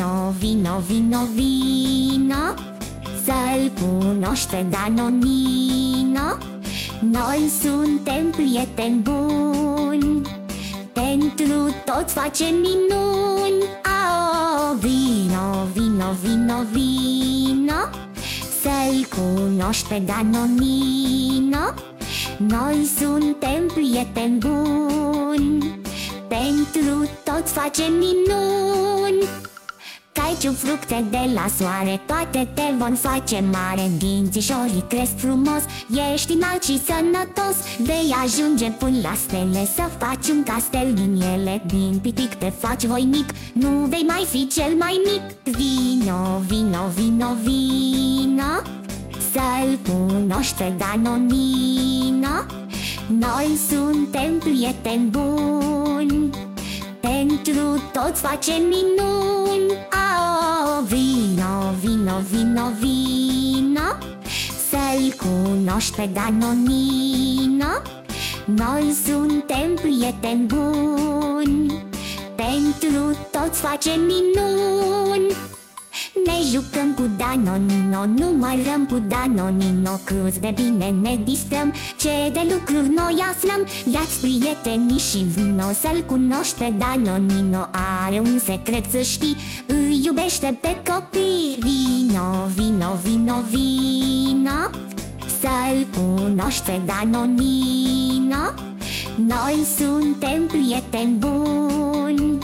Vino, vino, vino, vino, să-l cunoști pe Danonino. Noi suntem prieteni buni, pentru toți facem minuni. Ao, vino, vino, vino, vino, să-l cunoști pe Danonino. Noi suntem prieteni buni, pentru toți facem minuni. Caiciu, fructe de la soare, toate te vor face mare. Dințișorii cresc frumos, ești înalt și sănătos. Vei ajunge până la stele, să faci un castel din ele. Din pitic te faci voinic, nu vei mai fi cel mai mic. Vino, vino, vino, vino, să-l cunoști pe Danonino. Noi suntem prieteni buni, pentru toți facem minuni. Ao, vino, vino, vino, vino, să-l cunoști pe Danonino. Noi suntem prieteni buni, pentru toți facem minuni. Ne jucăm cu Danonino, numărăm cu Danonino cât de bine ne distrăm, ce de lucruri noi aflăm. Ia-ți prietenii și vino să-l cunoști pe Danonino. Are un secret, să știi, îi iubește pe copii. Vino, vino, vino, vino, să-l cunoști pe Danonino. Noi suntem prieteni buni,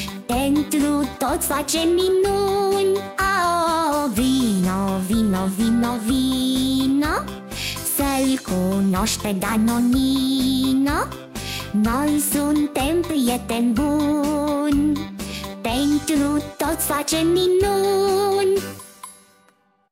pentru toți facem minuni. Ao, vino, vino, vino, vino, să-l cunoști pe Danonino. Noi suntem prieteni buni, pentru toți facem minuni.